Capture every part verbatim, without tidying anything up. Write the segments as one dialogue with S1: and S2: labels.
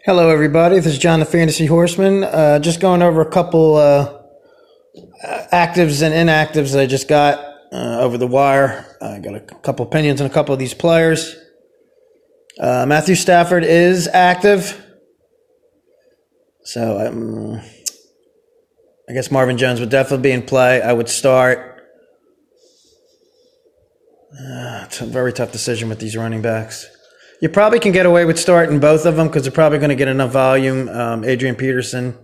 S1: Hello, everybody. This is John the Fantasy Horseman. Uh, just going over a couple uh, actives and inactives I just got uh, over the wire. I got a couple opinions on a couple of these players. Uh, Matthew Stafford is active. So um, I guess Marvin Jones would definitely be in play. I would start. Uh, it's a very tough decision with these running backs. You probably can get away with starting both of them because they're probably going to get enough volume. Um, Adrian Peterson.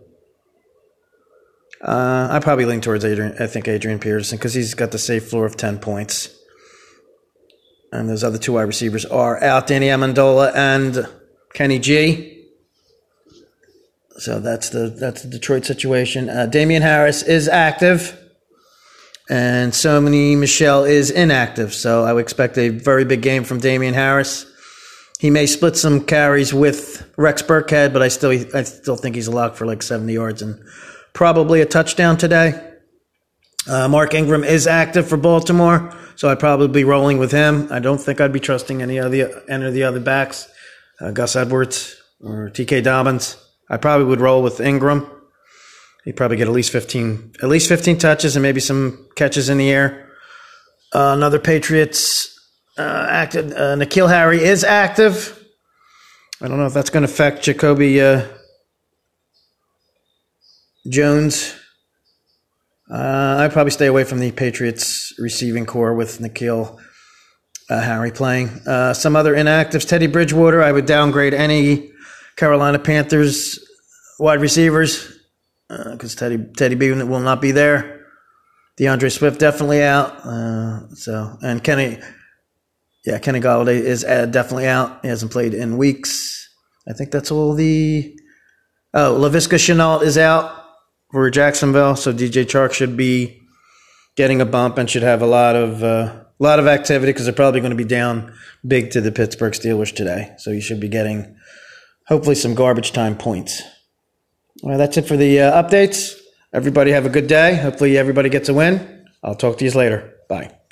S1: Uh, I probably lean towards Adrian. I think Adrian Peterson because he's got the safe floor of ten points. And those other two wide receivers are out, Danny Amendola and Kenny G. So that's the that's the Detroit situation. Uh, Damian Harris is active. And Sony Michel is inactive. So I would expect a very big game from Damian Harris. He may split some carries with Rex Burkhead, but I still I still think he's a lock for like seventy yards and probably a touchdown today. Uh, Mark Ingram is active for Baltimore, so I'd probably be rolling with him. I don't think I'd be trusting any of the any of the other backs, uh, Gus Edwards or T K Dobbins. I probably would roll with Ingram. He'd probably get at least fifteen at least fifteen touches and maybe some catches in the air. Uh, another Patriots. Uh, active. Uh, N'Keal Harry is active. I don't know if that's going to affect Jacoby uh, Jones. Uh, I'd probably stay away from the Patriots receiving core with N'Keal uh, Harry playing. Uh, some other inactives. Teddy Bridgewater. I would downgrade any Carolina Panthers wide receivers because uh, Teddy Teddy B will not be there. DeAndre Swift definitely out. Uh, so and Kenny. Yeah, Kenny Golladay is uh, definitely out. He hasn't played in weeks. I think that's all the... Oh, Laviska Shenault is out for Jacksonville, so D J Chark should be getting a bump and should have a lot of uh, lot of activity because they're probably going to be down big to the Pittsburgh Steelers today. So you should be getting, hopefully, some garbage time points. Well, that's it for the uh, updates. Everybody have a good day. Hopefully everybody gets a win. I'll talk to you later. Bye.